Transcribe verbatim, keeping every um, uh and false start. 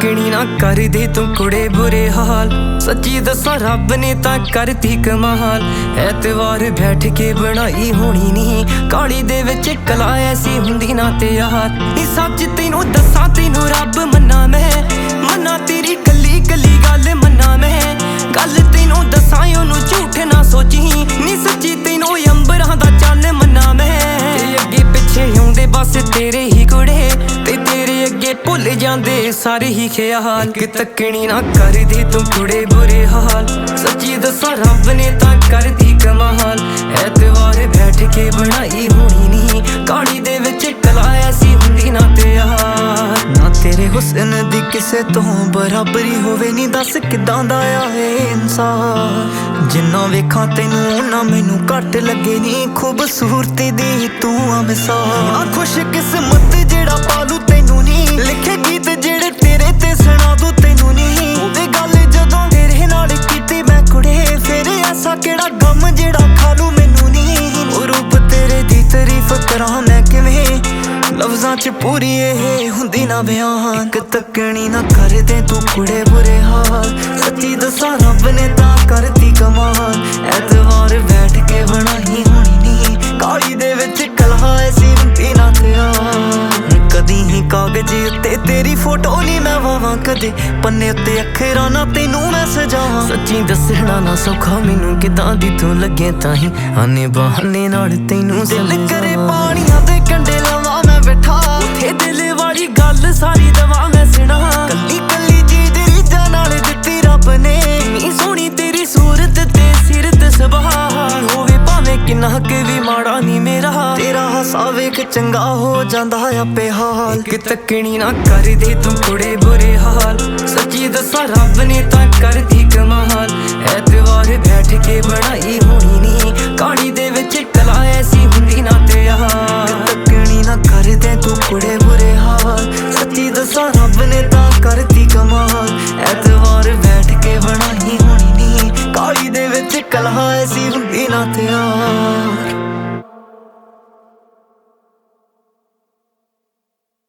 तकनी ना कर दे तू कुड़े बुरे हाल। सच्ची दसा रब ने तां करती कमाल। ऐतवार बैठ के बनाई होनी नी काली दे विच कला ऐसी हुंदी ना ते यार। नी सच तैनू दसा तैनू रब मन्ना मैं मन्ना तेरी कली कली गल मन्ना मैं। गल तैनू दसा ओनू झूठ ना सोची नी सच्ची तैनू अंबरां दा चन्न मन्ना मैं। ते अगे पिछे आउंदे बस तेरे ही कुड़े ते तेरे अगे भुल जांदे सारे ही ख्याल। कि तकनी ना कर दे तू कुड़े बुरे हाल। सच्ची दसा रब ने तां करती कमाल। ऐतवार बैठ के बनाई होनी नी काली दे विच कला ऐसी हुंदी ना ते यार। ना तेरे हुस्न दी किसे तो बराबरी होवे नी दस किदां दा आ है इंसान। जिन्ना वेखां तैनू ना मैनू घट लगे नी खूबसूरती दी तू आ मिसाल। खुश किस्मत जेड़ा पालू तैनू नी लिखे गीत जेड़े तेरे ते सुना दू तैनू नी। ओवे गल जदों तेरे नाल कीती मैं कुड़े फिर ऐसा केड़ा गम जेड़ा खालू मैनू नी। ओ रूप तेरे दी तारीफ करां मैं किवें लफ्जां च पूरी एह हुंदी ना बयान। इक तकनी ना कर दे तू कुड़े बुरे हाल। सच्ची दसा रब ने तां करती कमाल। ऐतवार बैठ के बनाई होनी नी काली दे विच कला ऐसी हुंदी ना ते यार। कदी ही कागज उत्ते तेरी फोटो नी मैं वावां कदे पन्ने उत्ते अखरां ना तैनू मैं सजावां। सच्ची दसना ना सौखा मैनू किदां दी तू लगे ताहीं आने बहाने नाल तैनू दिल करे पानियां दे कंडे लावां मैं बैठा उत्थे दिल वाली गल सारी दवा मैं सुना। कल्ली कल्ली चीज रीझां नाल दित्ती रब ने नी सोहनी तेरी सूरत ते सिरत सुभान होवे भावें किन्ना के भी माड़ा नी मेरा। तेरा हासा वेख चंगा हो जांदा आपे हाल। कि तकनी ना कर दे तू कुड़े बुरे हाल। सच्ची दसा रब ने तां करती कमाल। ऐतवार बैठ के बनाई होनी नी काली दे विच कला ऐसी हुंदी ना ते यार। तकनी ना कर दे तू कुड़े बुरे हाल। सच्ची दसा रब ने तां करती कमाल। ऐतवार बैठ के बनाई होनी नी काली दे विच कला ऐसी हुंदी ना ते यार।